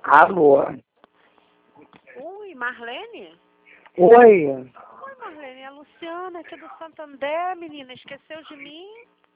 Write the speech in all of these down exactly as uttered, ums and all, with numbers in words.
Alô? Oi, Marlene? Oi? Oi, Marlene, é a Luciana aqui do Santander, menina, esqueceu de mim?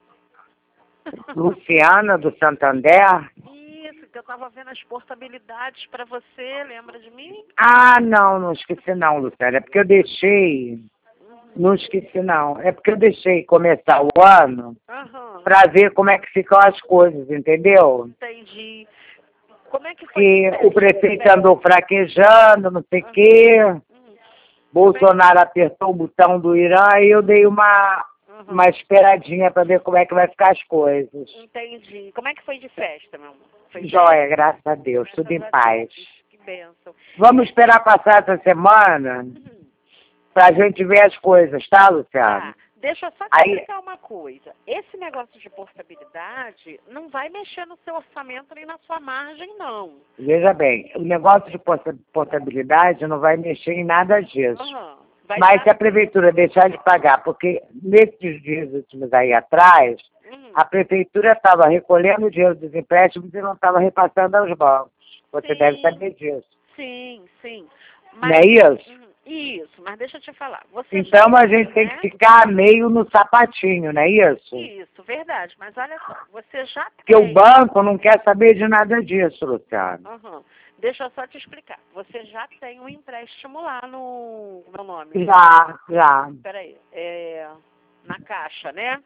Luciana do Santander? Isso, que eu tava vendo as portabilidades para você, lembra de mim? Ah, não, não esqueci não, Luciana. É porque eu deixei... Não esqueci não. É porque eu deixei começar o ano Aham, para ver como é que ficam as coisas, entendeu? entendi. Como é que foi? Que o prefeito andou fraquejando, não sei o quê. Hum, Bolsonaro apertou o botão do Irã e eu dei uma, uhum, uma esperadinha para ver como é que vai ficar as coisas. entendi. Como é que foi de festa, meu amor? Foi bem? Joia, graças a Deus, tudo em Graças a paz. Deus. Que bênção. Vamos esperar passar essa semana Uhum. pra gente ver as coisas, tá, Luciano? Tá, deixa eu só te Aí- explicar uma coisa. Esse negócio de portabilidade não vai mexer no seu orçamento nem na sua margem, não. Veja bem, o negócio de porta- portabilidade não vai mexer em nada disso. Aham. Vai Mas se dar... a prefeitura deixar de pagar, porque nesses dias últimos aí atrás, Uhum. a prefeitura estava recolhendo o dinheiro dos empréstimos e não estava repassando aos bancos. Você Sim. deve saber disso. Sim, sim. Não é isso? Uhum. Isso, mas deixa eu te falar. Você Então já a gente tem né? que ficar meio no sapatinho, não é isso? Isso, verdade. Mas olha só, você já Porque o tem... banco não quer saber de nada disso, Luciano. Aham. Deixa eu só te explicar. Você já tem um empréstimo lá no... Meu nome. Já, já. Peraí. É... Na Caixa, né?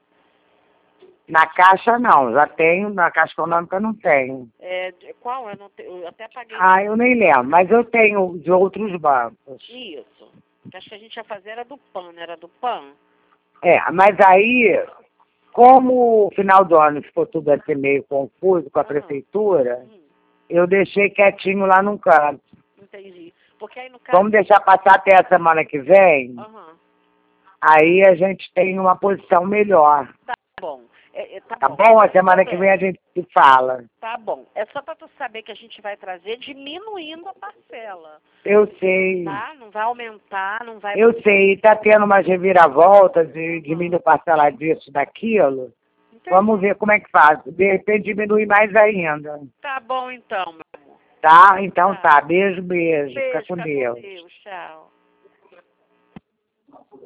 Na Caixa não, já tenho, na Caixa Econômica não tenho. É, de- qual? Eu, não te- eu até paguei. Ah, eu nem lembro, mas eu tenho de outros bancos. Isso. Acho que a gente ia fazer era do PAN, não era do PAN? É, mas aí, como o final do ano ficou tudo assim meio confuso com a Aham. prefeitura, Hum, eu deixei quietinho lá num canto. entendi. Porque aí no caso... Vamos deixar passar até a semana que vem, Aham. aí a gente tem uma posição melhor. Tá bom. É, é, tá, Tá bom. bom? A Tudo semana que bem. vem a gente se fala. Tá bom. É só pra tu saber que a gente vai trazer diminuindo a parcela. Eu sei. Tá? Não vai aumentar, não vai... Eu sei, está tendo umas reviravoltas de diminuir parcela disso, daquilo. Entendi. Vamos ver como é que faz. De repente diminui mais ainda. Tá bom então, meu amor. Tá? Então Tá. tá. Beijo, beijo. Beijo, Fica com fica Deus. com Deus. Tchau.